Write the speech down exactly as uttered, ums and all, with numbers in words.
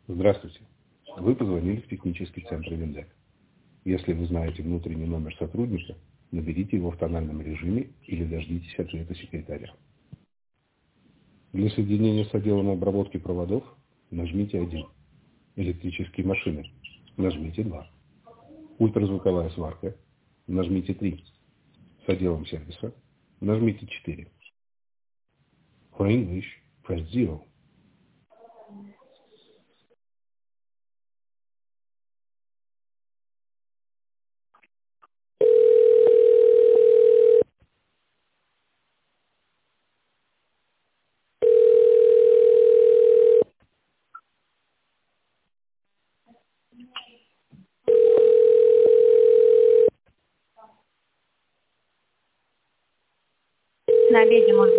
Здравствуйте. Вы позвонили в технический центр Виндек. Если вы знаете внутренний номер сотрудника, наберите его в тональном режиме или дождитесь ответа секретаря. Для соединения с отделом обработки проводов нажмите один. Электрические машины. Нажмите два. Ультразвуковая сварка. Нажмите три. С отделом сервиса. Нажмите четыре. For English, press zero. На обеде можно.